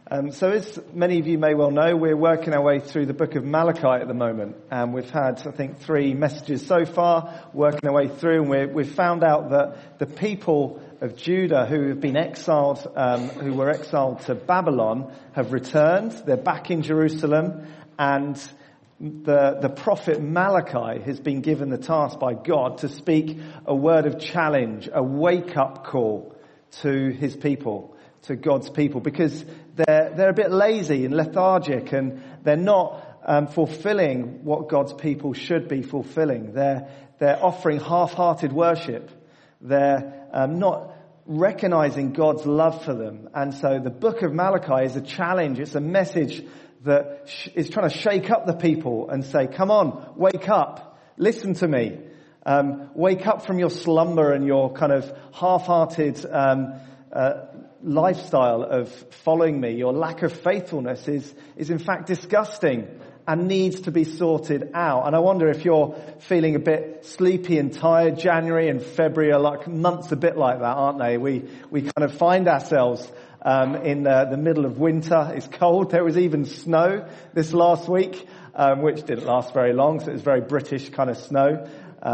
So as many of you may well know, we're working our way through the book of Malachi at the moment. And we've had, I think, 3 messages so far, working our way through. And we've found out that the people of Judah who have been exiled, who were exiled to Babylon, have returned. They're back in Jerusalem. And the prophet Malachi has been given the task by God to speak a word of challenge, a wake-up call to his people, to God's people, because they're a bit lazy and lethargic, and they're not fulfilling what God's people should be fulfilling. They're offering half-hearted worship. They're not recognizing God's love for them. And so the book of Malachi is a challenge. It's a message that is trying to shake up the people and say, come on, wake up, listen to me. Wake up from your slumber and your kind of half-hearted lifestyle of following me. Your lack of faithfulness is in fact disgusting and needs to be sorted out. And I wonder if you're feeling a bit sleepy and tired. January and February are like months a bit like that, aren't they? We kind of find ourselves in the middle of winter. It's cold. There was even snow this last week, which didn't last very long, so it was very British kind of snow.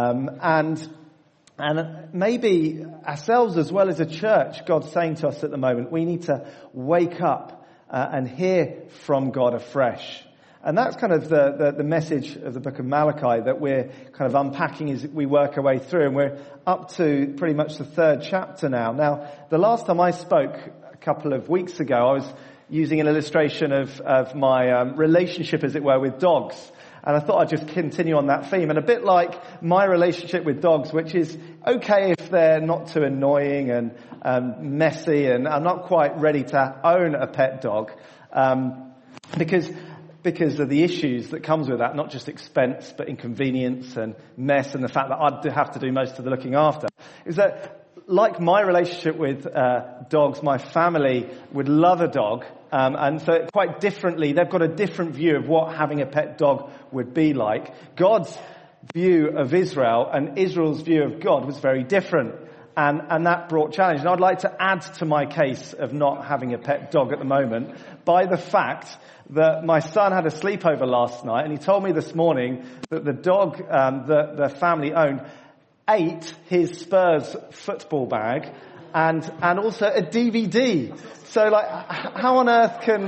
And maybe ourselves as well as a church, God's saying to us at the moment, we need to wake up and hear from God afresh. And that's kind of the message of the book of Malachi that we're kind of unpacking as we work our way through. And we're up to pretty much the 3rd chapter now. Now, the last time I spoke a couple of weeks ago, I was using an illustration of my relationship, as it were, with dogs. And I thought I'd just continue on that theme. And a bit like my relationship with dogs, which is okay if they're not too annoying and messy, and I'm not quite ready to own a pet dog, because of the issues that comes with that, not just expense, but inconvenience and mess, and the fact that I'd have to do most of the looking after. Is that, like my relationship with dogs, my family would love a dog, and so quite differently, they've got a different view of what having a pet dog would be like. God's view of Israel and Israel's view of God was very different, and that brought challenge. And I'd like to add to my case of not having a pet dog at the moment by the fact that my son had a sleepover last night, and he told me this morning that the dog that the family owned ate his Spurs football bag and also a DVD. So, like, how on earth can,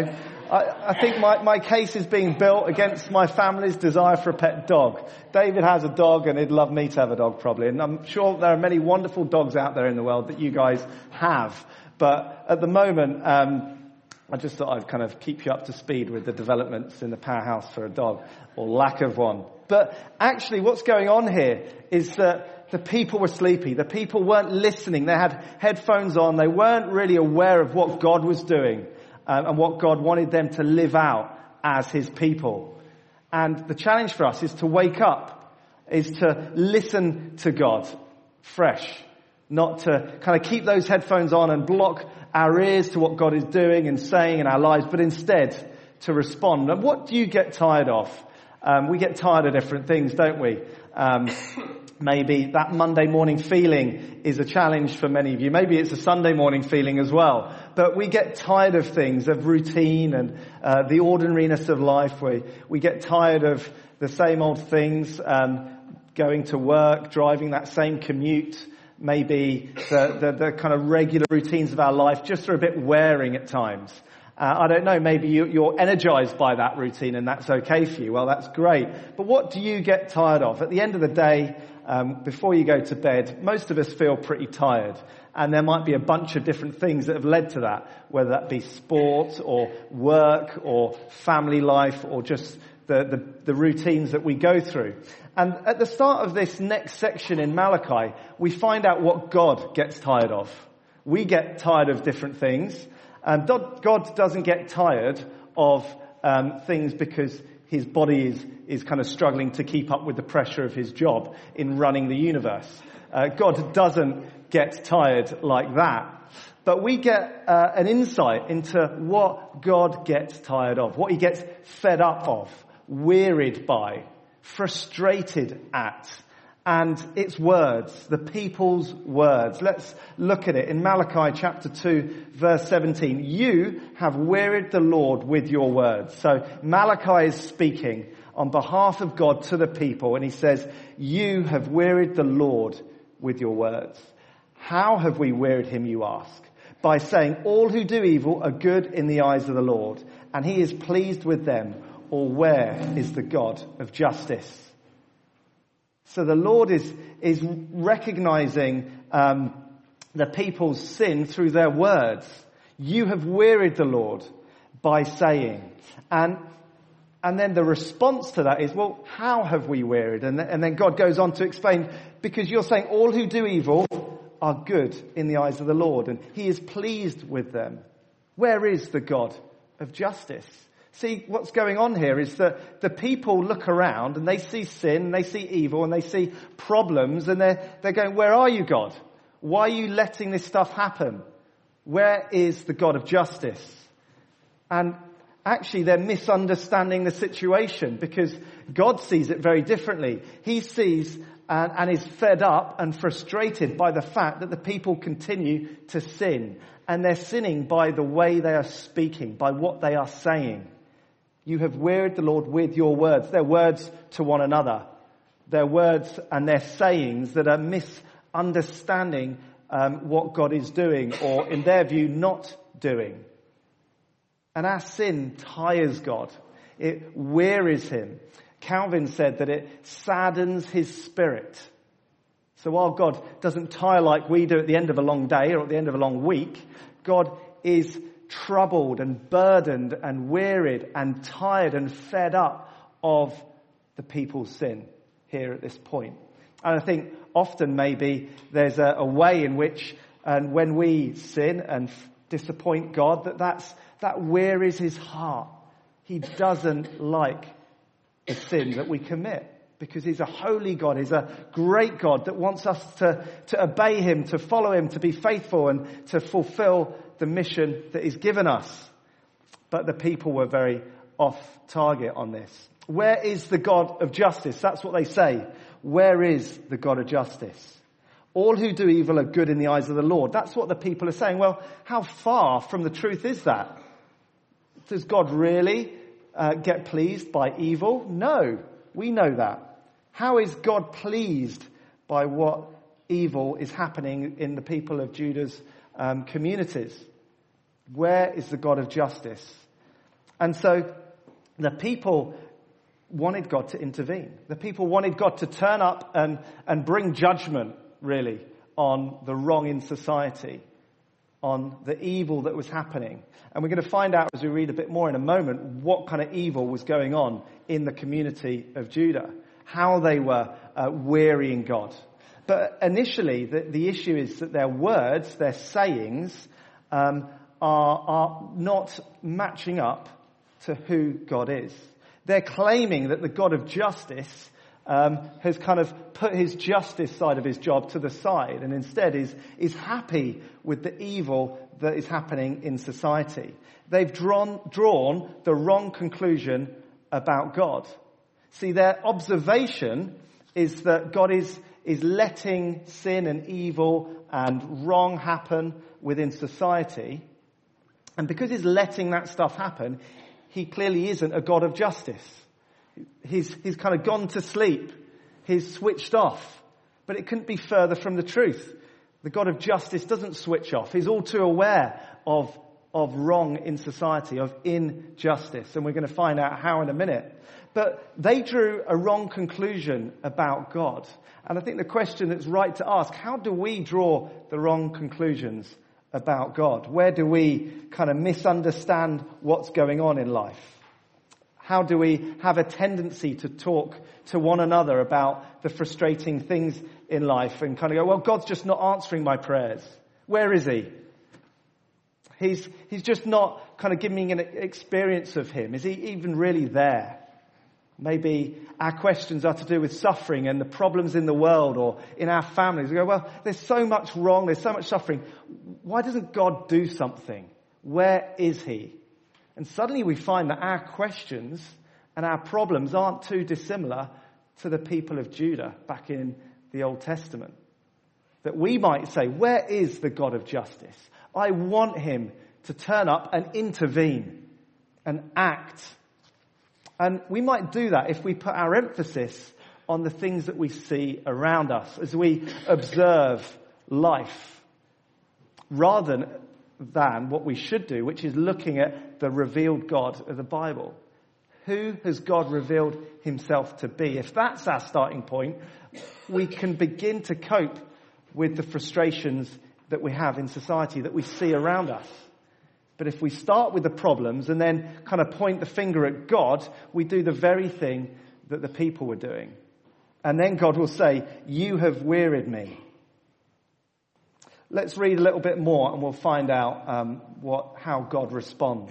I think my case is being built against my family's desire for a pet dog. David has a dog and he'd love me to have a dog probably. And I'm sure there are many wonderful dogs out there in the world that you guys have. But at the moment, I just thought I'd kind of keep you up to speed with the developments in the powerhouse for a dog, or lack of one. But actually what's going on here is that the people were sleepy. The people weren't listening. They had headphones on. They weren't really aware of what God was doing and what God wanted them to live out as his people. And the challenge for us is to wake up, is to listen to God fresh, not to kind of keep those headphones on and block our ears to what God is doing and saying in our lives, but instead to respond. And what do you get tired of? We get tired of different things, don't we? Maybe that Monday morning feeling is a challenge for many of you. Maybe it's a Sunday morning feeling as well. But we get tired of things, of routine and the ordinariness of life. We get tired of the same old things, going to work, driving that same commute. Maybe the kind of regular routines of our life just are a bit wearing at times. I don't know, maybe you're energized by that routine and that's okay for you. Well, that's great. But what do you get tired of? At the end of the day, before you go to bed, most of us feel pretty tired. And there might be a bunch of different things that have led to that, whether that be sport or work or family life or just the routines that we go through. And at the start of this next section in Malachi, we find out what God gets tired of. We get tired of different things. And God doesn't get tired of things because his body is kind of struggling to keep up with the pressure of his job in running the universe. God doesn't get tired like that. But we get an insight into what God gets tired of, what he gets fed up of, wearied by, frustrated at, and its words, the people's words. Let's look at it in Malachi chapter 2, verse 17. You have wearied the Lord with your words. So Malachi is speaking on behalf of God to the people, and he says, you have wearied the Lord with your words. How have we wearied him, you ask? By saying, all who do evil are good in the eyes of the Lord, and he is pleased with them. Or where is the God of justice? So the Lord is recognizing the people's sin through their words. You have wearied the Lord by saying. And then the response to that is, well, how have we wearied? And then God goes on to explain, because you're saying all who do evil are good in the eyes of the Lord, and he is pleased with them. Where is the God of justice? See, what's going on here is that the people look around and they see sin, and they see evil, and they see problems, and they're going, where are you, God? Why are you letting this stuff happen? Where is the God of justice? And actually they're misunderstanding the situation, because God sees it very differently. He sees and is fed up and frustrated by the fact that the people continue to sin. And they're sinning by the way they are speaking, by what they are saying. You have wearied the Lord with your words. They're words to one another. They're words and they're sayings that are misunderstanding what God is doing, or in their view, not doing. And our sin tires God. It wearies him. Calvin said that it saddens his spirit. So while God doesn't tire like we do at the end of a long day or at the end of a long week, God is troubled and burdened and wearied and tired and fed up of the people's sin here at this point. And I think often maybe there's a way in which, and when we sin and disappoint God, that wearies his heart. He doesn't like the sin that we commit, because he's a holy God. He's a great God that wants us to obey him, to follow him, to be faithful, and to fulfill the mission that he's given us. But the people were very off target on this. Where is the God of justice? That's what they say. Where is the God of justice? All who do evil are good in the eyes of the Lord. That's what the people are saying. Well, how far from the truth is that? Does God really get pleased by evil? No, we know that. How is God pleased by what evil is happening in the people of Judah's communities? Where is the God of justice? And so the people wanted God to intervene. The people wanted God to turn up and bring judgment, really, on the wrong in society, on the evil that was happening. And we're going to find out as we read a bit more in a moment what kind of evil was going on in the community of Judah, how they were wearying God. But initially, the issue is that their words, their sayings, are not matching up to who God is. They're claiming that the God of justice has kind of put his justice side of his job to the side, and instead is happy with the evil that is happening in society. They've drawn the wrong conclusion about God. See, their observation is that God is letting sin and evil and wrong happen within society. And because he's letting that stuff happen, he clearly isn't a God of justice. He's kind of gone to sleep. He's switched off. But it couldn't be further from the truth. The God of justice doesn't switch off. He's all too aware of wrong in society, of injustice. And we're going to find out how in a minute. But they drew a wrong conclusion about God. And I think the question that's right to ask, how do we draw the wrong conclusions about God? Where do we kind of misunderstand what's going on in life? How do we have a tendency to talk to one another about the frustrating things in life and kind of go, well, God's just not answering my prayers. Where is he? He's just not kind of giving me an experience of him. Is he even really there? Maybe our questions are to do with suffering and the problems in the world or in our families. We go, well, there's so much wrong, there's so much suffering. Why doesn't God do something? Where is he? And suddenly we find that our questions and our problems aren't too dissimilar to the people of Judah back in the Old Testament. That we might say, where is the God of justice? I want him to turn up and intervene and act. And we might do that if we put our emphasis on the things that we see around us as we observe life, rather than what we should do, which is looking at the revealed God of the Bible. Who has God revealed himself to be? If that's our starting point, we can begin to cope with the frustrations that we have in society, that we see around us. But if we start with the problems and then kind of point the finger at God, we do the very thing that the people were doing. And then God will say, you have wearied me. Let's read a little bit more and we'll find out how God responds.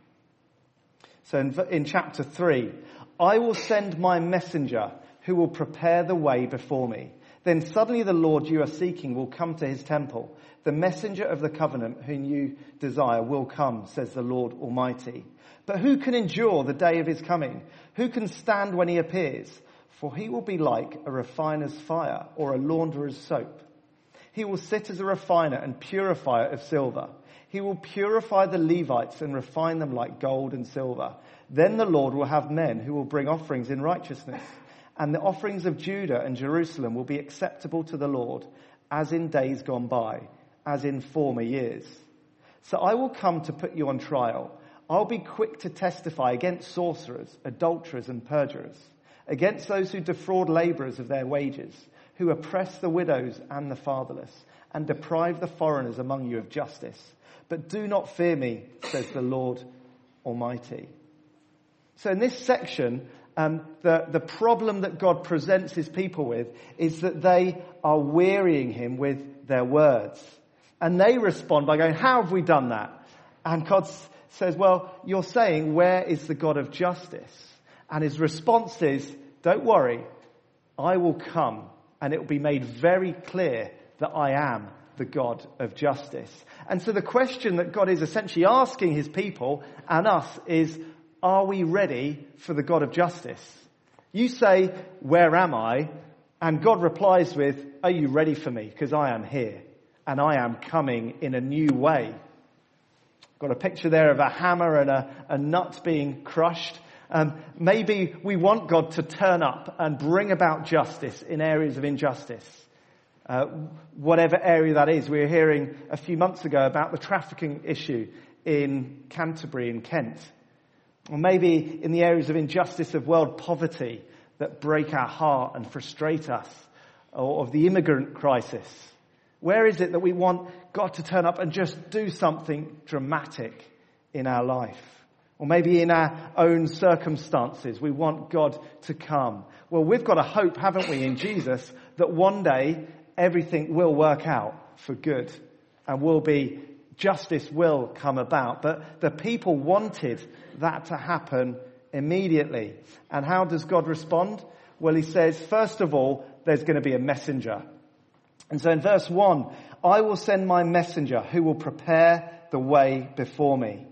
So in chapter 3, I will send my messenger who will prepare the way before me. Then suddenly the Lord you are seeking will come to his temple. The messenger of the covenant whom you desire will come, says the Lord Almighty. But who can endure the day of his coming? Who can stand when he appears? For he will be like a refiner's fire or a launderer's soap. He will sit as a refiner and purifier of silver. He will purify the Levites and refine them like gold and silver. Then the Lord will have men who will bring offerings in righteousness. And the offerings of Judah and Jerusalem will be acceptable to the Lord, as in days gone by, as in former years. So I will come to put you on trial. I'll be quick to testify against sorcerers, adulterers and perjurers, against those who defraud laborers of their wages, who oppress the widows and the fatherless, and deprive the foreigners among you of justice. But do not fear me, says the Lord Almighty. So in this section, the problem that God presents his people with is that they are wearying him with their words. And they respond by going, how have we done that? And God says, well, you're saying, where is the God of justice? And his response is, don't worry, I will come and it will be made very clear that I am the God of justice. And so the question that God is essentially asking his people and us is, are we ready for the God of justice? You say, where am I? And God replies with, are you ready for me? Because I am here and I am coming in a new way. Got a picture there of a hammer and a nut being crushed. Maybe we want God to turn up and bring about justice in areas of injustice. Whatever area that is. We were hearing a few months ago about the trafficking issue in Canterbury in Kent. Or maybe in the areas of injustice of world poverty that break our heart and frustrate us. Or of the immigrant crisis. Where is it that we want God to turn up and just do something dramatic in our life? Or maybe in our own circumstances, we want God to come. Well, we've got a hope, haven't we, in Jesus, that one day everything will work out for good and justice will come about. But the people wanted that to happen immediately. And how does God respond? Well, he says, first of all, there's going to be a messenger. And so in verse 1, I will send my messenger who will prepare the way before me.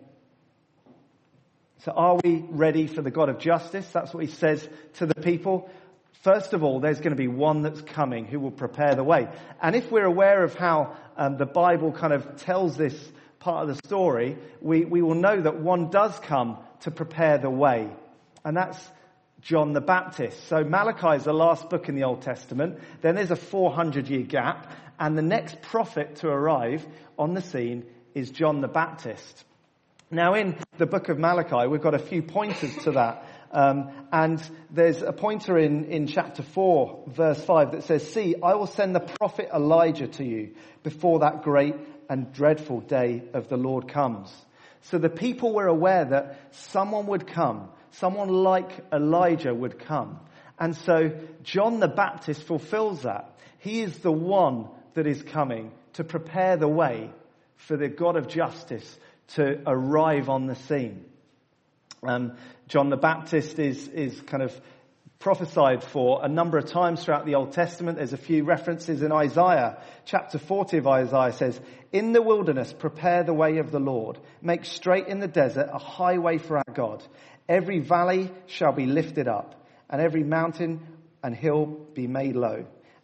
So are we ready for the God of justice? That's what he says to the people. First of all, there's going to be one that's coming who will prepare the way. And if we're aware of how the Bible kind of tells this part of the story, we will know that one does come to prepare the way. And that's John the Baptist. So Malachi is the last book in the Old Testament. Then there's a 400-year gap. And the next prophet to arrive on the scene is John the Baptist. Now in the book of Malachi, we've got a few pointers to that. And there's a pointer in chapter 4, verse 5 that says, see, I will send the prophet Elijah to you before that great and dreadful day of the Lord comes. So the people were aware that someone would come, someone like Elijah would come. And so John the Baptist fulfills that. He is the one that is coming to prepare the way for the God of justice to arrive on the scene. John the Baptist is kind of prophesied for a number of times throughout the Old Testament. There's a few references in Isaiah. Chapter 40 of Isaiah says, in the wilderness, prepare the way of the Lord. Make straight in the desert a highway for our God. Every valley shall be lifted up, and every mountain and hill be made low.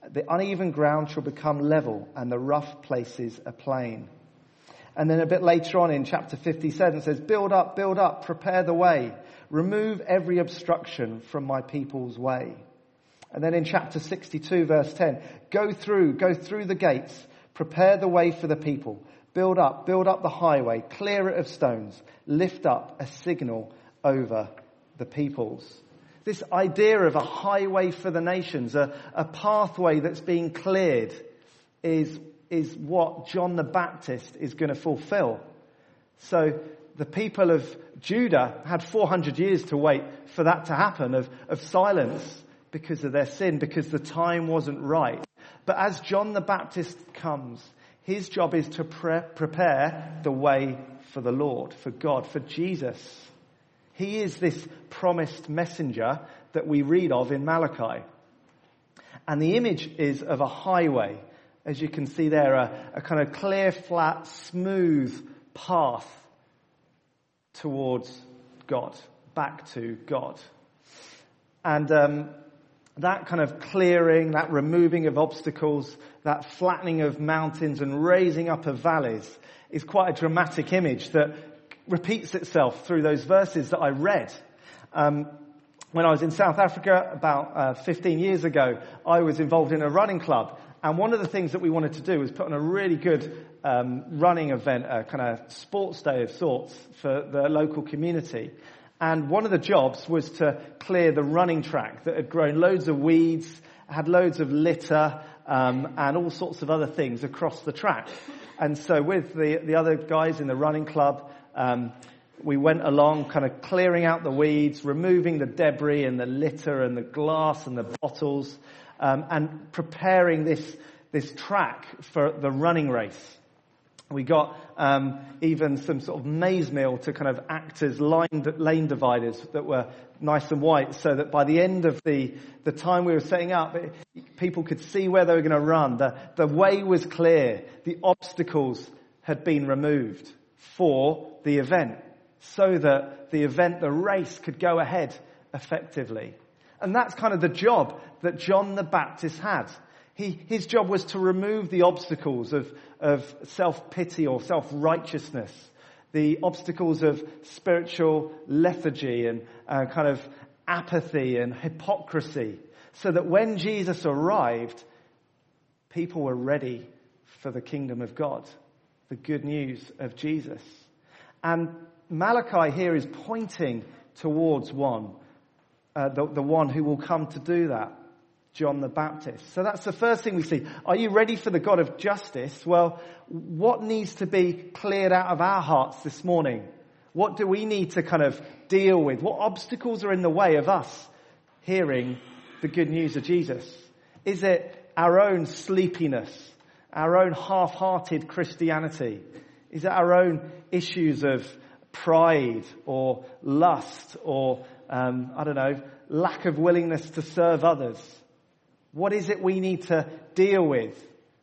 The uneven ground shall become level, and the rough places a plain. And then a bit later on in chapter 57 it says, build up, prepare the way. Remove every obstruction from my people's way. And then in chapter 62 verse 10, go through the gates, prepare the way for the people. Build up the highway, clear it of stones, lift up a signal over the peoples. This idea of a highway for the nations, a pathway that's being cleared, is what John the Baptist is going to fulfill. So the people of Judah had 400 years to wait for that to happen, of silence because of their sin, because the time wasn't right. But as John the Baptist comes, his job is to prepare the way for the Lord, for God, for Jesus. He is this promised messenger that we read of in Malachi. And the image is of a highway. As you can see there, a kind of clear, flat, smooth path towards God, back to God. And that kind of clearing, that removing of obstacles, that flattening of mountains and raising up of valleys is quite a dramatic image that repeats itself through those verses that I read. When I was in South Africa about 15 years ago, I was involved in a running club. And one of the things that we wanted to do was put on a really good running event, a kind of sports day of sorts for the local community. And one of the jobs was to clear the running track that had grown loads of weeds, had loads of litter, and all sorts of other things across the track. And so with the other guys in the running club, we went along kind of clearing out the weeds, removing the debris and the litter and the glass and the bottles, and preparing this track for the running race. We got even some sort of maize meal to kind of act as lane dividers that were nice and white, so that by the end of the time we were setting up, people could see where they were going to run. The way was clear. The obstacles had been removed for the event, so that the race could go ahead effectively. And that's kind of the job that John the Baptist had. His job was to remove the obstacles of self-pity or self-righteousness, the obstacles of spiritual lethargy and kind of apathy and hypocrisy, so that when Jesus arrived, people were ready for the kingdom of God, the good news of Jesus. And Malachi here is pointing towards the one who will come to do that, John the Baptist. So that's the first thing we see. Are you ready for the God of justice? Well, what needs to be cleared out of our hearts this morning? What do we need to kind of deal with? What obstacles are in the way of us hearing the good news of Jesus? Is it our own sleepiness, our own half-hearted Christianity? Is it our own issues of pride or lust or, lack of willingness to serve others? What is it we need to deal with?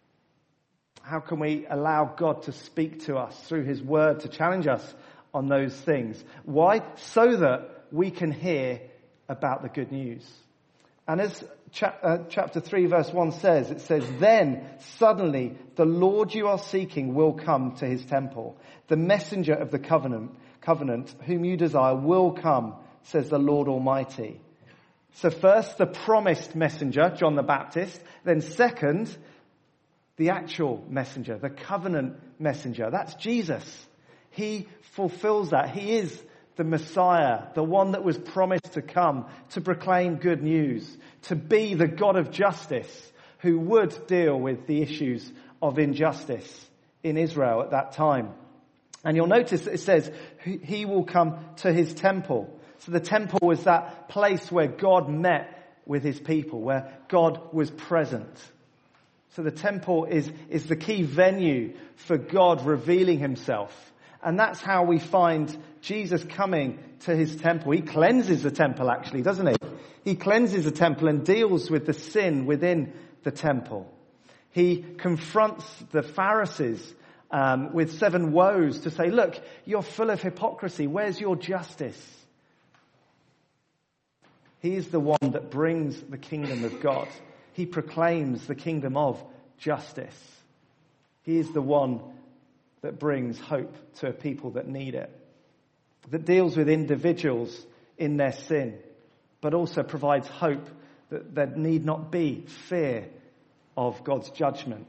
How can we allow God to speak to us through his word to challenge us on those things? Why? So that we can hear about the good news. And as chapter 3 verse 1 says, it says, then suddenly the Lord you are seeking will come to his temple. The messenger of the covenant whom you desire will come, says the Lord Almighty. So first, the promised messenger, John the Baptist. Then second, the actual messenger, the covenant messenger. That's Jesus. He fulfills that. He is the Messiah, the one that was promised to come to proclaim good news, to be the God of justice who would deal with the issues of injustice in Israel at that time. And you'll notice that it says he will come to his temple. So the temple was that place where God met with his people, where God was present. So the temple is the key venue for God revealing himself. And that's how we find Jesus coming to his temple. He cleanses the temple actually, doesn't he? He cleanses the temple and deals with the sin within the temple. He confronts the Pharisees with 7 woes to say, look, you're full of hypocrisy. Where's your justice? He is the one that brings the kingdom of God. He proclaims the kingdom of justice. He is the one that brings hope to a people that need it, that deals with individuals in their sin, but also provides hope that there need not be fear of God's judgment.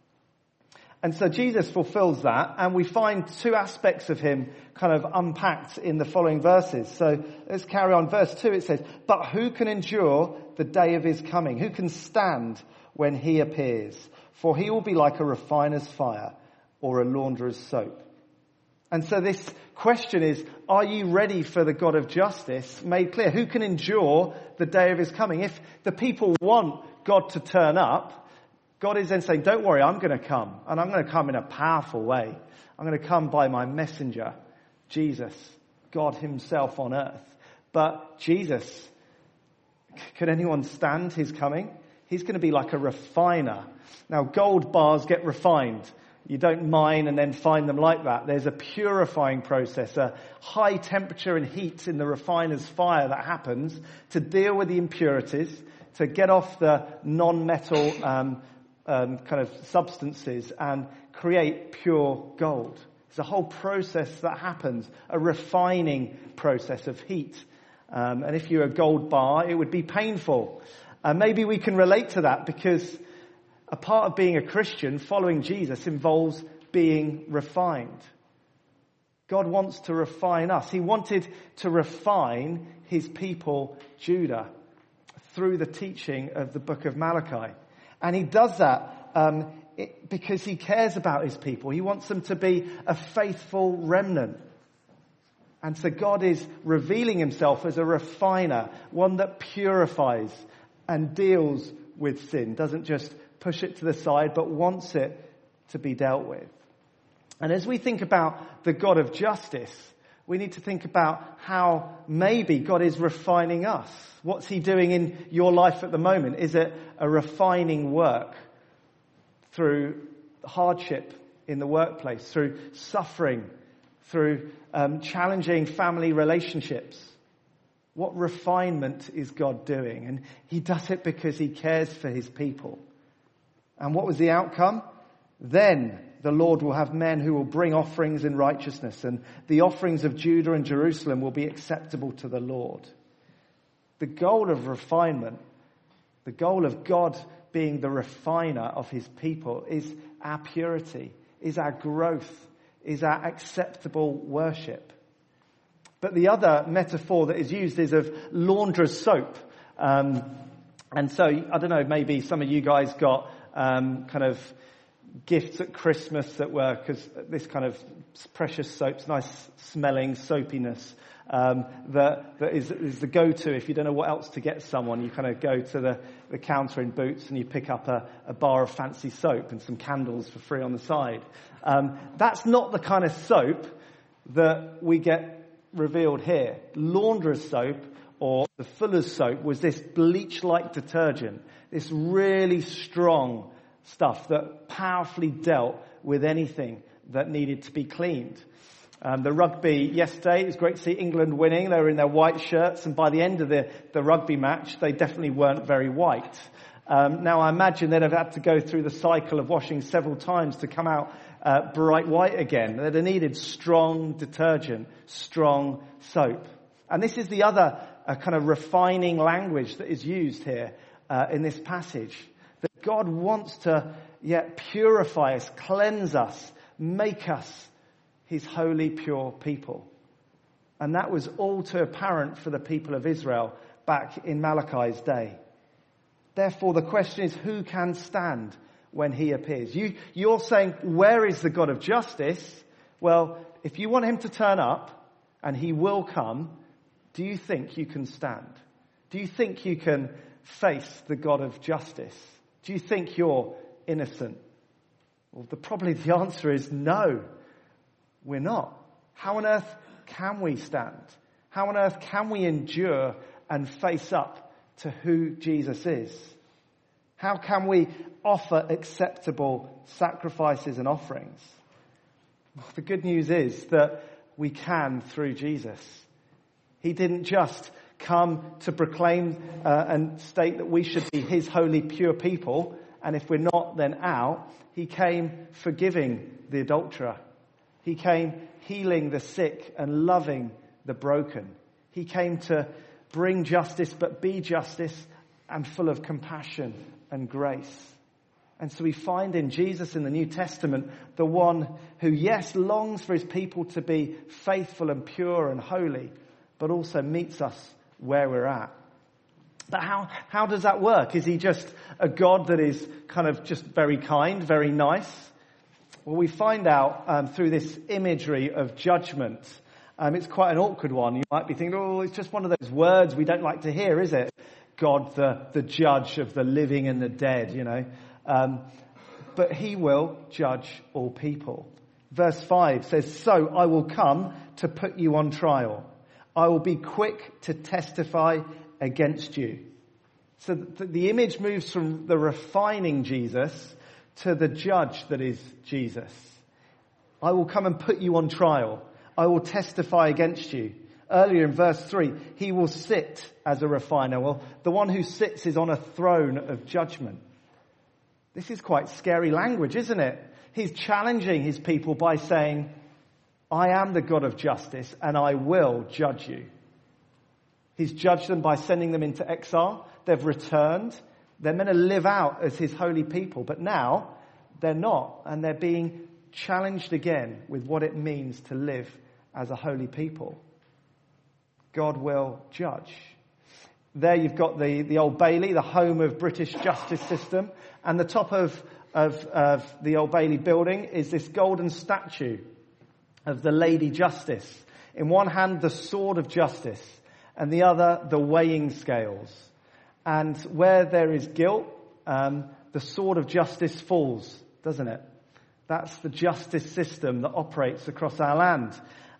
And so Jesus fulfills that, and we find two aspects of him kind of unpacked in the following verses. So let's carry on. Verse 2, it says, "But who can endure the day of his coming? Who can stand when he appears? For he will be like a refiner's fire or a launderer's soap." And so this question is, are you ready for the God of justice made clear? Who can endure the day of his coming? If the people want God to turn up, God is then saying, don't worry, I'm going to come. And I'm going to come in a powerful way. I'm going to come by my messenger, Jesus, God himself on earth. But Jesus, could anyone stand his coming? He's going to be like a refiner. Now, gold bars get refined. You don't mine and then find them like that. There's a purifying process, a high temperature and heat in the refiner's fire that happens to deal with the impurities, to get off the non-metal kind of substances and create pure gold. It's a whole process that happens, a refining process of heat. And if you're a gold bar, it would be painful. Maybe we can relate to that because a part of being a Christian, following Jesus, involves being refined. God wants to refine us. He wanted to refine his people, Judah, through the teaching of the book of Malachi. And he does that because he cares about his people. He wants them to be a faithful remnant. And so God is revealing himself as a refiner, one that purifies and deals with sin, doesn't just push it to the side, but wants it to be dealt with. And as we think about the God of justice, we need to think about how maybe God is refining us. What's he doing in your life at the moment? Is it a refining work through hardship in the workplace, through suffering, through challenging family relationships? What refinement is God doing? And he does it because he cares for his people. And what was the outcome? Then the Lord will have men who will bring offerings in righteousness, and the offerings of Judah and Jerusalem will be acceptable to the Lord. The goal of refinement, the goal of God being the refiner of his people, is our purity, is our growth, is our acceptable worship. But the other metaphor that is used is of launderer's soap. And so, I don't know, maybe some of you guys got kind of gifts at Christmas that were, because this kind of precious soaps, nice smelling soapiness, that is the go-to if you don't know what else to get someone. You kind of go to the counter in Boots and you pick up a bar of fancy soap and some candles for free on the side. That's not the kind of soap that we get revealed here. Launderer's soap, or the fuller's soap, was this bleach-like detergent, this really strong stuff that powerfully dealt with anything that needed to be cleaned. The rugby yesterday, it was great to see England winning. They were in their white shirts, and by the end of the rugby match, they definitely weren't very white. Now, I imagine they'd have had to go through the cycle of washing several times to come out bright white again. They'd have needed strong detergent, strong soap. And this is the other kind of refining language that is used here in this passage. That God wants to purify us, cleanse us, make us his holy, pure people. And that was all too apparent for the people of Israel back in Malachi's day. Therefore, the question is, who can stand when he appears? You're saying, where is the God of justice? Well, if you want him to turn up, and he will come, do you think you can stand? Do you think you can face the God of justice? Do you think you're innocent? Well, probably the answer is no, we're not. How on earth can we stand? How on earth can we endure and face up to who Jesus is? How can we offer acceptable sacrifices and offerings? Well, the good news is that we can through Jesus. He didn't just come to proclaim and state that we should be his holy, pure people, and if we're not, then out. He came forgiving the adulterer. He came healing the sick and loving the broken. He came to bring justice, but be justice and full of compassion and grace. And so we find in Jesus in the New Testament the one who, yes, longs for his people to be faithful and pure and holy, but also meets us where we're at. But how does that work? Is he just a God that is kind of just very kind, very nice? Well, we find out through this imagery of judgment. It's quite an awkward one. You might be thinking, oh, it's just one of those words we don't like to hear, is it? God, the judge of the living and the dead, you know. But he will judge all people. Verse 5 says, so I will come to put you on trial. I will be quick to testify against you. So the image moves from the refining Jesus to the judge that is Jesus. I will come and put you on trial. I will testify against you. Earlier in verse 3, he will sit as a refiner. Well, the one who sits is on a throne of judgment. This is quite scary language, isn't it? He's challenging his people by saying, I am the God of justice and I will judge you. He's judged them by sending them into exile. They've returned. They're meant to live out as his holy people, but now they're not, and they're being challenged again with what it means to live as a holy people. God will judge. There you've got the Old Bailey, the home of British justice system, and the top of the Old Bailey building is this golden statue of the Lady Justice. In one hand, the sword of justice, and the other, the weighing scales. And where there is guilt, the sword of justice falls, doesn't it? That's the justice system that operates across our land.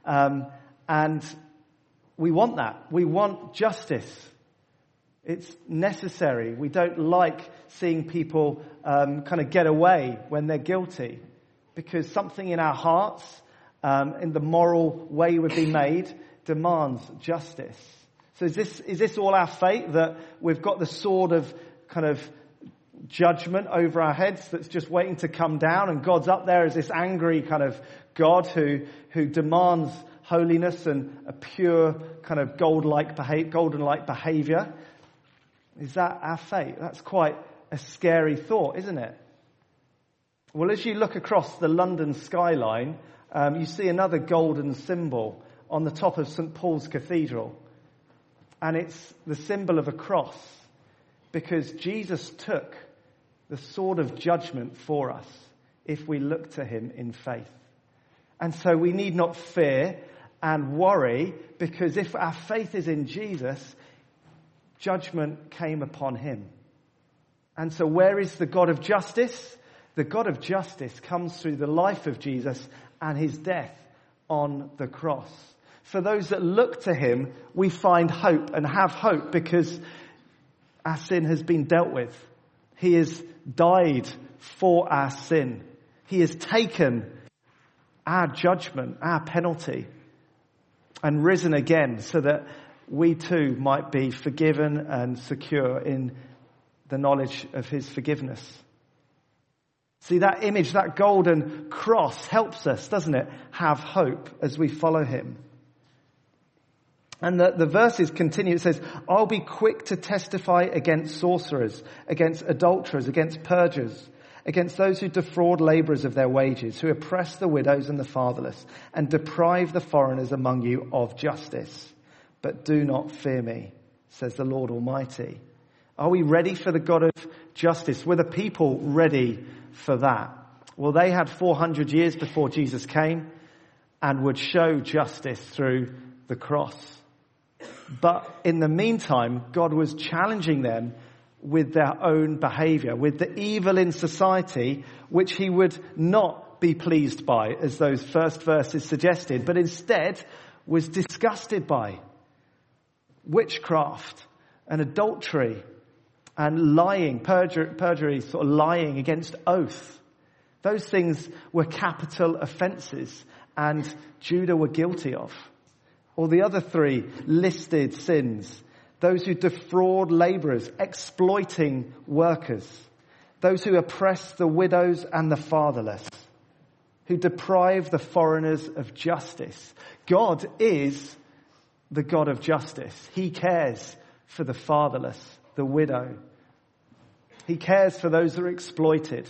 And we want that. We want justice. It's necessary. We don't like seeing people kind of get away when they're guilty, because something in our hearts, in the moral way we've been made, demands justice. So is this all our fate, that we've got the sword of kind of judgment over our heads that's just waiting to come down, and God's up there as this angry kind of God who demands holiness and a pure kind of golden-like behavior? Is that our fate? That's quite a scary thought, isn't it? Well, as you look across the London skyline, you see another golden symbol on the top of St. Paul's Cathedral. And it's the symbol of a cross, because Jesus took the sword of judgment for us if we look to him in faith. And so we need not fear and worry, because if our faith is in Jesus, judgment came upon him. And so where is the God of justice? The God of justice comes through the life of Jesus and his death on the cross. For those that look to him, we find hope and have hope, because our sin has been dealt with. He has died for our sin. He has taken our judgment, our penalty, and risen again so that we too might be forgiven and secure in the knowledge of his forgiveness. See, that image, that golden cross helps us, doesn't it, have hope as we follow him. And the verses continue. It says, I'll be quick to testify against sorcerers, against adulterers, against perjurers, against those who defraud laborers of their wages, who oppress the widows and the fatherless, and deprive the foreigners among you of justice. But do not fear me, says the Lord Almighty. Are we ready for the God of justice? Were the people ready for that? Well, they had 400 years before Jesus came and would show justice through the cross. But in the meantime, God was challenging them with their own behavior, with the evil in society, which he would not be pleased by, as those first verses suggested, but instead was disgusted by. Witchcraft and adultery and lying, perjury, sort of lying against oath. Those things were capital offences, and Judah were guilty of. Or the other three listed sins those who defraud laborers, exploiting workers, those who oppress the widows and the fatherless, who deprive the foreigners of justice. God is the God of justice. He cares for the fatherless, the widow. He cares for those who are exploited.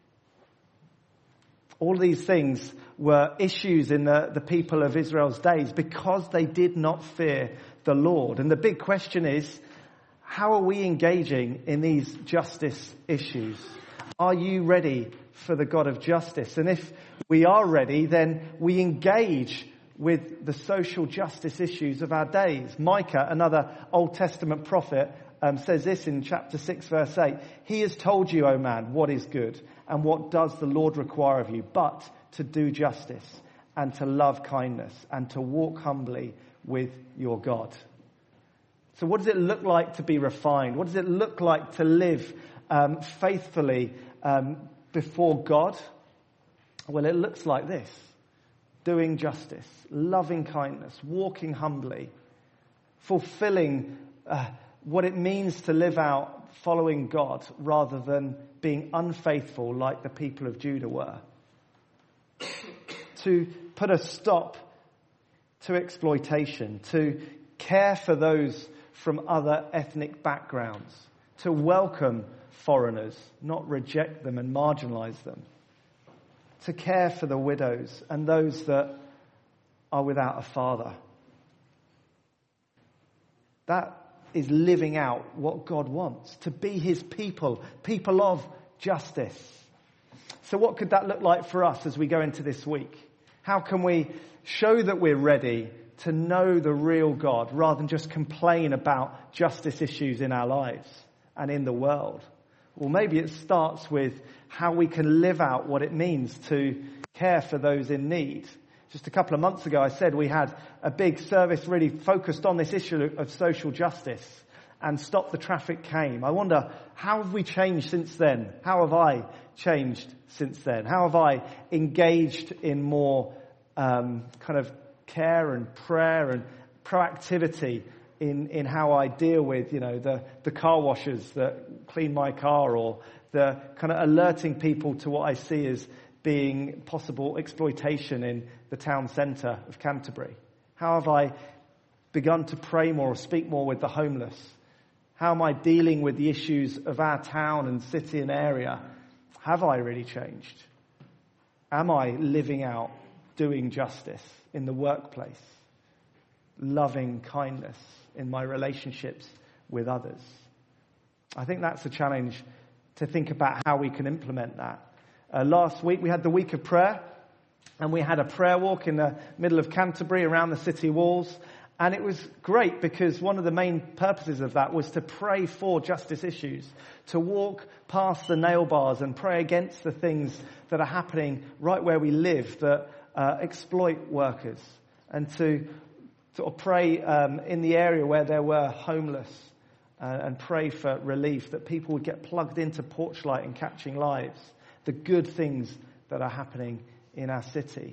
All these things were issues in the people of Israel's days because they did not fear the Lord. And the big question is, how are we engaging in these justice issues? Are you ready for the God of justice? And if we are ready, then we engage with the social justice issues of our days. Micah, another Old Testament prophet, says this in chapter 6, verse 8. He has told you, O man, what is good, and what does the Lord require of you, but to do justice, and to love kindness, and to walk humbly with your God. So what does it look like to be refined? What does it look like to live faithfully before God? Well, it looks like this: doing justice, loving kindness, walking humbly, fulfilling what it means to live out following God rather than being unfaithful like the people of Judah were. To put a stop to exploitation, to care for those from other ethnic backgrounds, to welcome foreigners, not reject them and marginalize them, to care for the widows and those that are without a father. That is living out what God wants, to be his people, people of justice. So what could that look like for us as we go into this week? How can we show that we're ready to know the real God rather than just complain about justice issues in our lives and in the world? Well, maybe it starts with how we can live out what it means to care for those in need. Just a couple of months ago, I said we had a big service really focused on this issue of social justice, and Stop the Traffic came. I wonder, how have we changed since then? How have I changed since then? How have I engaged in more kind of care and prayer and proactivity in how I deal with, the car washers that clean my car, or the kind of alerting people to what I see as being possible exploitation in the town centre of Canterbury? How have I begun to pray more or speak more with the homeless? How am I dealing with the issues of our town and city and area? Have I really changed? Am I living out doing justice in the workplace? Loving kindness in my relationships with others? I think that's a challenge, to think about how we can implement that. Last week we had the week of prayer, and we had a prayer walk in the middle of Canterbury around the city walls. And it was great because one of the main purposes of that was to pray for justice issues, to walk past the nail bars and pray against the things that are happening right where we live that exploit workers, and to sort of pray in the area where there were homeless and pray for relief, that people would get plugged into Porchlight and Catching Lives, the good things that are happening in our city.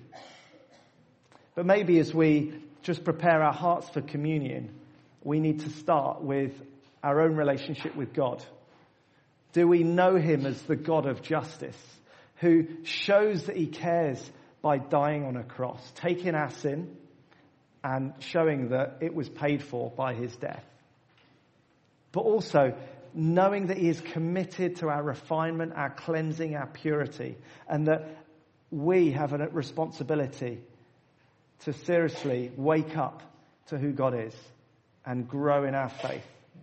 But maybe as we just prepare our hearts for communion, we need to start with our own relationship with God. Do we know him as the God of justice, who shows that he cares by dying on a cross, taking our sin and showing that it was paid for by his death? But also knowing that he is committed to our refinement, our cleansing, our purity, and that we have a responsibility to seriously wake up to who God is and grow in our faith,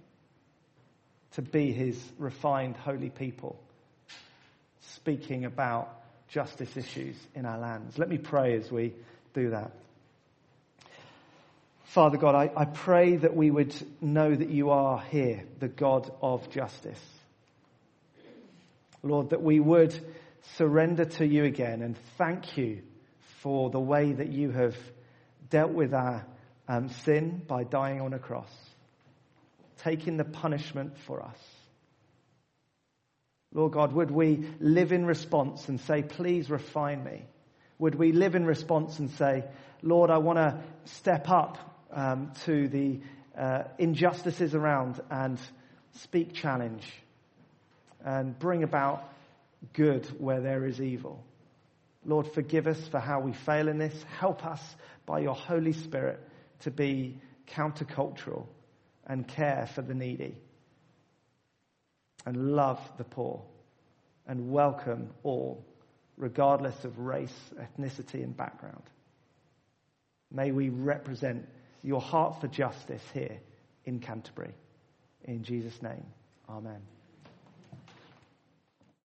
to be his refined, holy people, speaking about justice issues in our lands. Let me pray as we do that. Father God, I pray that we would know that you are here, the God of justice. Lord, that we would surrender to you again and thank you for the way that you have dealt with our sin by dying on a cross, taking the punishment for us. Lord God, would we live in response and say, please refine me? Would we live in response and say, Lord, I want to step up to the injustices around and speak challenge and bring about good where there is evil. Lord, forgive us for how we fail in this. Help us by your Holy Spirit to be countercultural and care for the needy and love the poor and welcome all, regardless of race, ethnicity, and background. May we represent your heart for justice here in Canterbury. In Jesus' name, amen.